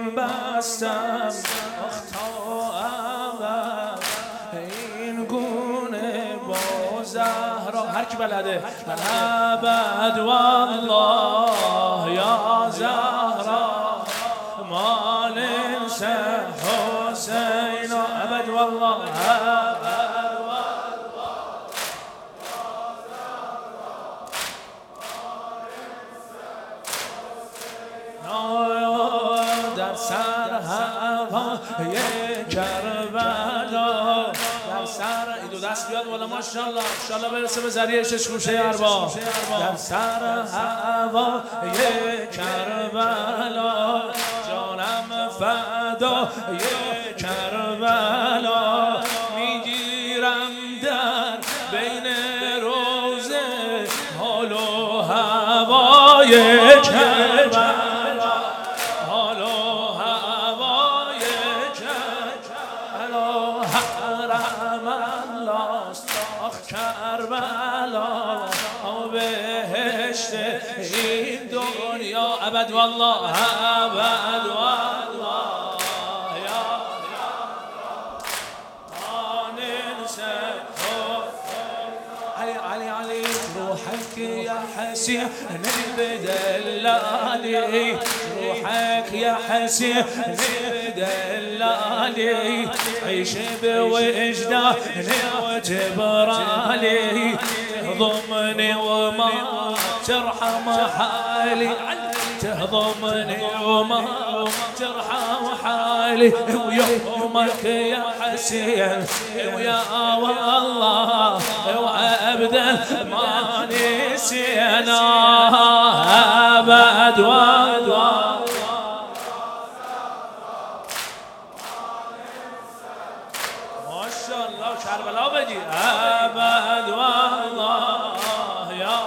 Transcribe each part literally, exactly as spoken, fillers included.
بستم آخ تا ابد این گونه با زهرا. هر کی بلده ابد والله یا زهرا مال حسین ابد والله ابد در سر هوای کربلا در سر این دو دست بیاد والا ماشاءالله انشالله برسه به ذریعه شش گوشه ارباب. در سر هوای کربلا جانم فدای کربلا میگیرم در بین روزه حال و هوای کربلا حال و هوای کربلا حرم الله است آخ کربلا بهشت این دنیا ابد والله ابد والله یا علي علي علي روحك يا حسين بدلالي روحك يا حسين بدلالي عيش بوجداني وتبرالي تهضمني وما ترحم حالي تهضمني وما ترحم حالي ويومك يا حسين ويا والله وابدا ما نسينا ابد والله ما شاء الله کربلا بگی ابد والله یا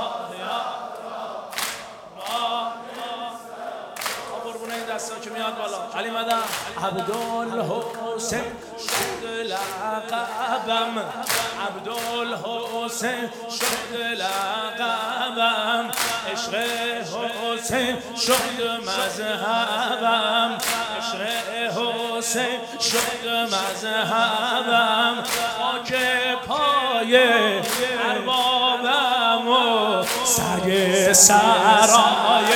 دستا که میاد بالا علی مدن عبدالحسین شد لقبم عبدالحسین شد لقبم عشق حسین شد مذهبم عشق حسین شد مذهبم خاک پای اربابم و سگ سرای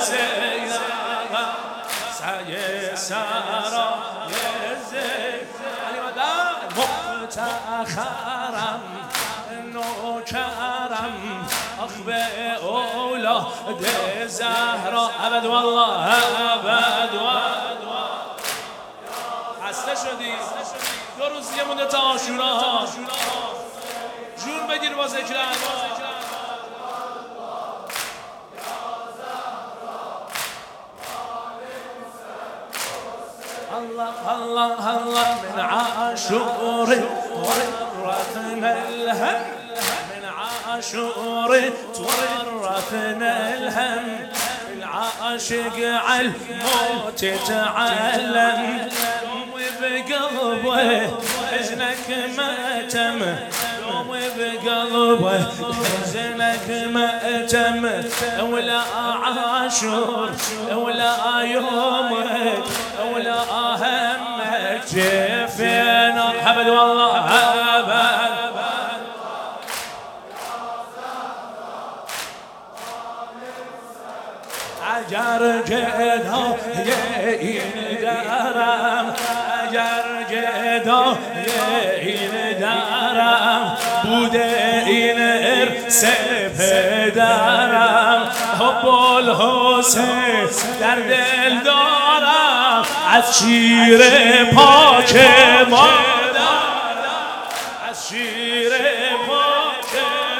سگ سرای زید علی مدن مفتخرم نوکرم آخ به اولاد زهرا ابد والله ابد والله. خسته شدی دو روز دیگه مونده تا عاشورا جون بگیر با ذکر الله الله الله من عاشور ورثنا الهم من عاشور تورثنا الهم العاشق على الموت تعلم وبقلبه حزنك مأتم وبقلبه حزنك مأتم ولا عاشور ولا يومك ولا همك جفنا ابد والله ابد اگر گدای این درم اگر گدای این درم بوده این ارث پدرم حب الحسین در دل دارم از شیر پاک مادرم از شیر پاک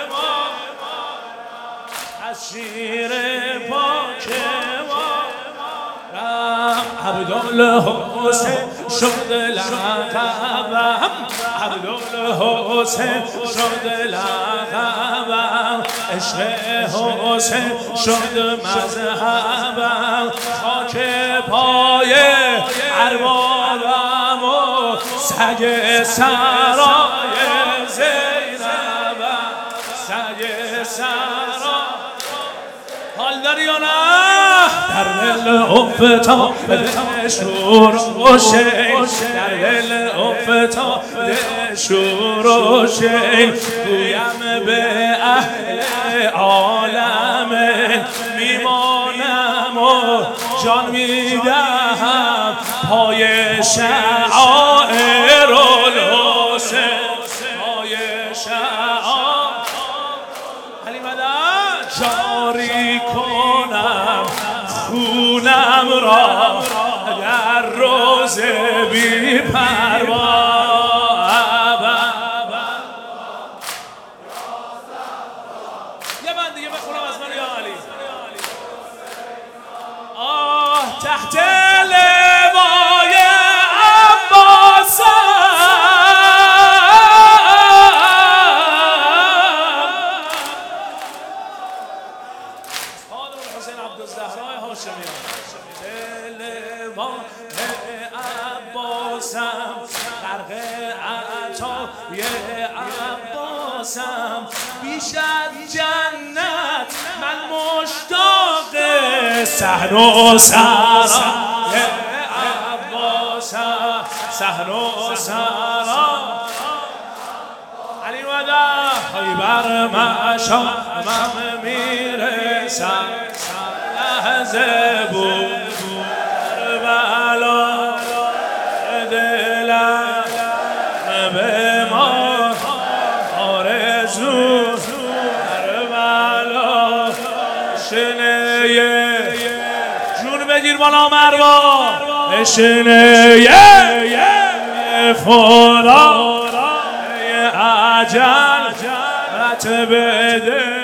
مادرم از شیر پاک مادرم عبدالحسین شد لقبم عبدالحسین شد لقبم عشق حسین شد مذهبم خاک پای اربابم و سگ سرای زینبم سگ سرای حال داری یا نه؟ در دل افتاد شور و شین در دل افتاد شور و شین گویم به اهل عالم میمانم و جان میدهم پای شعائر الحسین پای شعائر علی مدد جاری کنم خونم را در روز بی پروا یه بند دیگه بخونم از من یا علی آه تحت لوای عباس عبدالزهرای هاشمیان دل ما عباسم غرق عطای عباسم بیش از جنت من مشتاق صحن و سرای عباسم صحن و سرای علی مدد خیبر مشامم میرسم لحظه بود کربلا دلم به ما آرزو کربلا شنه جون بگیر بالا مروا شنه فورا اجل رت بده